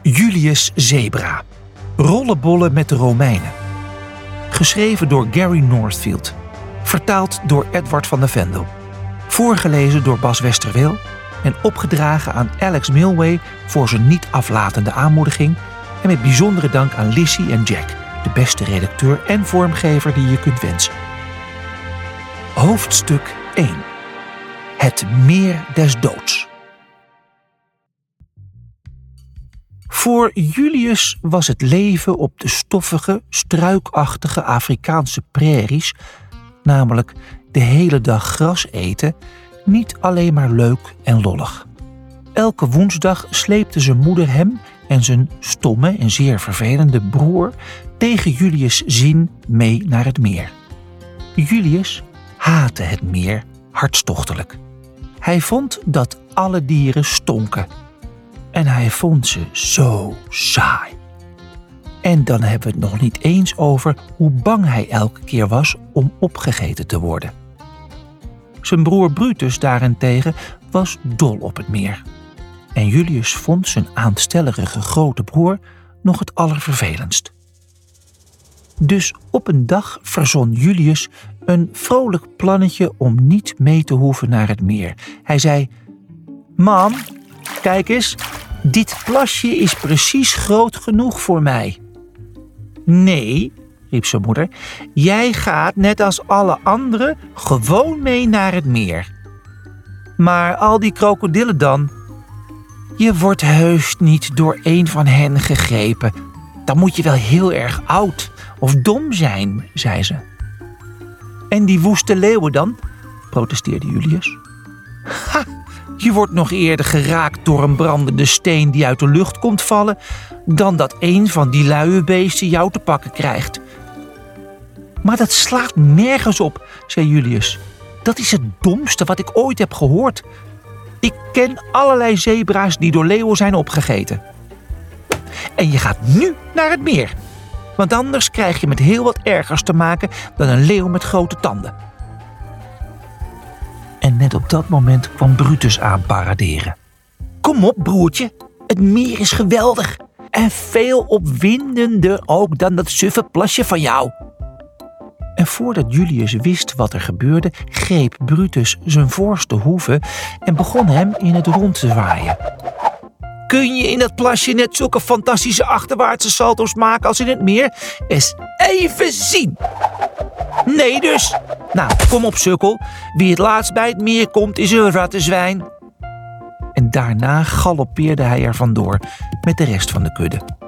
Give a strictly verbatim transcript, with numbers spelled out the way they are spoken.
Julius Zebra. Rollenbollen met de Romeinen. Geschreven door Gary Northfield. Vertaald door Edward van de Vendel. Voorgelezen door Bas Westerweel en opgedragen aan Alex Milway voor zijn niet aflatende aanmoediging en met bijzondere dank aan Lissy en Jack, de beste redacteur en vormgever die je kunt wensen. Hoofdstuk één. Het meer des doods. Voor Julius was het leven op de stoffige, struikachtige Afrikaanse prairies, namelijk de hele dag gras eten, niet alleen maar leuk en lollig. Elke woensdag sleepte zijn moeder hem en zijn stomme en zeer vervelende broer tegen Julius' zin mee naar het meer. Julius haatte het meer hartstochtelijk. Hij vond dat alle dieren stonken. En hij vond ze zo saai. En dan hebben we het nog niet eens over hoe bang hij elke keer was om opgegeten te worden. Zijn broer Brutus daarentegen was dol op het meer. En Julius vond zijn aanstellerige grote broer nog het allervervelendst. Dus op een dag verzon Julius een vrolijk plannetje om niet mee te hoeven naar het meer. Hij zei: "Mam, kijk eens, dit plasje is precies groot genoeg voor mij." "Nee," riep zijn moeder, "jij gaat net als alle anderen gewoon mee naar het meer." "Maar al die krokodillen dan?" "Je wordt heus niet door een van hen gegrepen. Dan moet je wel heel erg oud of dom zijn," zei ze. "En die woeste leeuwen dan?" protesteerde Julius. "Ha! Je wordt nog eerder geraakt door een brandende steen die uit de lucht komt vallen, dan dat een van die luie beesten jou te pakken krijgt." "Maar dat slaat nergens op," zei Julius. "Dat is het domste wat ik ooit heb gehoord. Ik ken allerlei zebra's die door leeuwen zijn opgegeten. En je gaat nu naar het meer, want anders krijg je met heel wat ergers te maken dan een leeuw met grote tanden." En net op dat moment kwam Brutus aanparaderen. "Kom op, broertje, het meer is geweldig. En veel opwindender ook dan dat suffe plasje van jou." En voordat Julius wist wat er gebeurde, greep Brutus zijn voorste hoeve en begon hem in het rond te zwaaien. "Kun je in dat plasje net zulke fantastische achterwaartse salto's maken als in het meer? Eens even zien." "Nee dus. Nou, kom op, sukkel. Wie het laatst bij het meer komt, is een rattenzwijn." En daarna galoppeerde hij er vandoor met de rest van de kudde.